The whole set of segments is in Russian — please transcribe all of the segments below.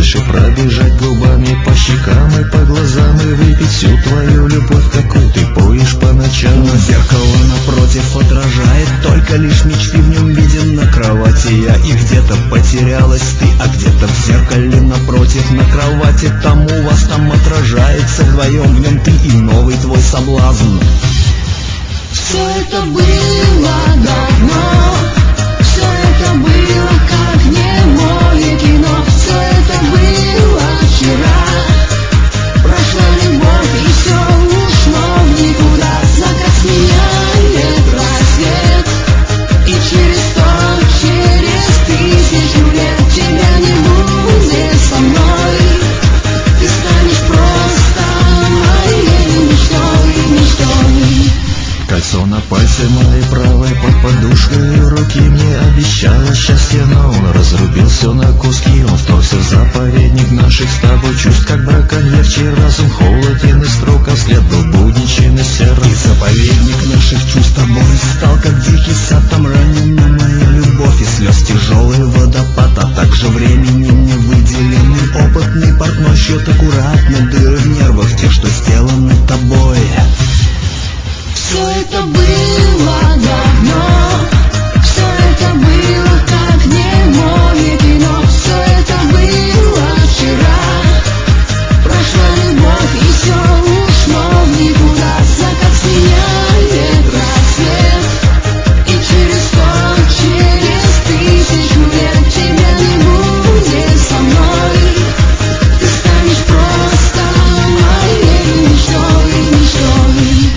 дальше пробежать губами по щекам и по глазам, и выпить всю твою любовь, какую ты поешь по ночам. Но зеркало напротив отражает только лишь мечты, в нем виден на кровати я. И где-то потерялась ты, а где-то в зеркале напротив на кровати там у вас там отражается вдвоем в нем ты и новый твой соблазн. Все это было давно, все это было как немое кино, все это было вчера. Прошла любовь и все ушло в никуда. Закат сменяет рассвет, и через 100, через 1000 лет тебя не будет со мной. Ты станешь просто моей мечтой, мечтой. Кольцо на пальце моей правой под подушкой руки мне обещало счастье, но он разрубил все на куски. Он вторгся в заповедник наших с тобой чувств, как браконьер, чей разум холоден и строг, а взгляд был будничен и сер. И заповедник наших чувств с тобой стал как дикий сад, там ранена моя любовь и слез тяжелый водопад, а также временем не выделенный опытный портной шьет аккуратно дыры в нервах тех, что сделаны тобой. Все это было давно, все это было как немое кино, все это было вчера. Прошла любовь и все ушло в никуда. Закат сменяет рассвет, и через 100, через 1000 лет тебя не будет со мной. Ты станешь просто моей мечтой, мечтой.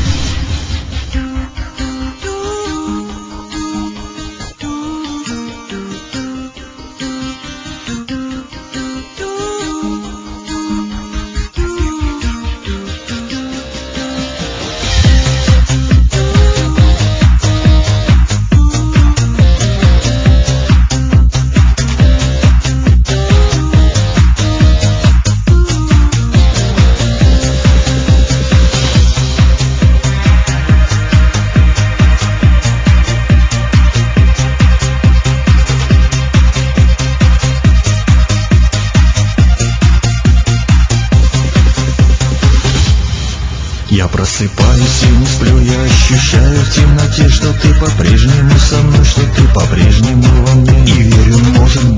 Я просыпаюсь и не сплю, я ощущаю в темноте, что ты по-прежнему со мной, что ты по-прежнему во мне. И верю, может